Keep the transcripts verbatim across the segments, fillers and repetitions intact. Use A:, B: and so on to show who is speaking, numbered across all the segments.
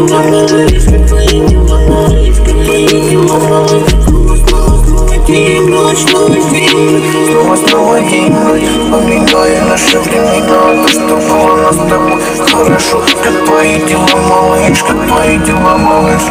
A: дела, малыш? Как твои дела, малыш? Как твои дела, малыш? День, ночь, новый день, снова снова день, вспоминая наши времена, то, что было нас с тобой хорошо. Как твои дела, малыш? Как твои дела, малыш?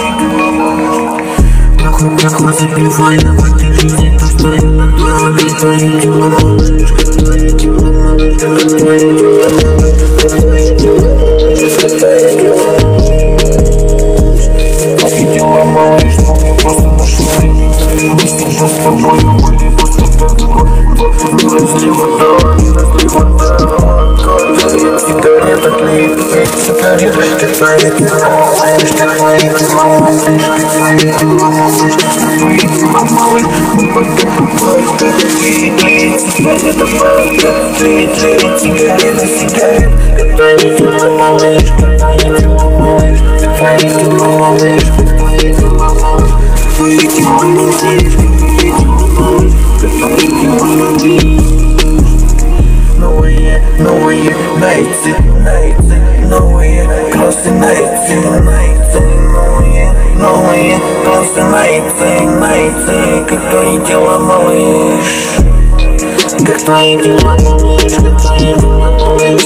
A: Как забивай в этой жизни то, что не надо. Как твои дела, малыш? Как твои дела, малыш? Как твои дела, малыш? Как твои дела, малыш? Как твои дела, малыш? Твои дела, малыш? Помню просто нашу жизнь. Мы сейчас с тобой были просто тобой. Разли вода, разли вода. Горит сигарета, тлеет сигарета. Как твои дела, малыш? Как твои дела, малыш? Как твои дела, малыш? Как твои дела, малыш? Мы пока пока тлеет, тлеет сигарета, пока тлеет, тлеет сигарета, сигарета. Как твои дела, малыш? Как твои дела, малыш? Как твои дела, малыш? Как твои дела, малыш? Твои дела, малыш? Новые, новые найти, найти, новые крассы найти, найти, новые, новые крассы найти, найти. Как твои дела, малыш? Как твои дела, малыш? Как твои дела, малыш?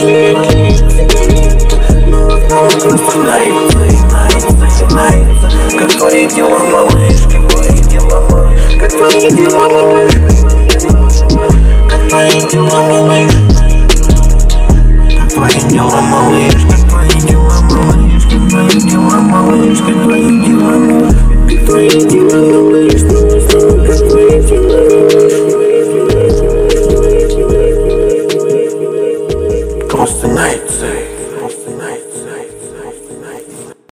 A: Новые крассы найти, найти, найти. Как твои дела, малыш? Как твои дела, малыш? Как твои дела, малыш? Как твои дела, малыш? Как твои дела, малыш? Как твои дела, малыш? Как твои дела, малыш? Как твои дела, малыш? Как твои дела, малыш? Как твои дела, малыш? Просто найти.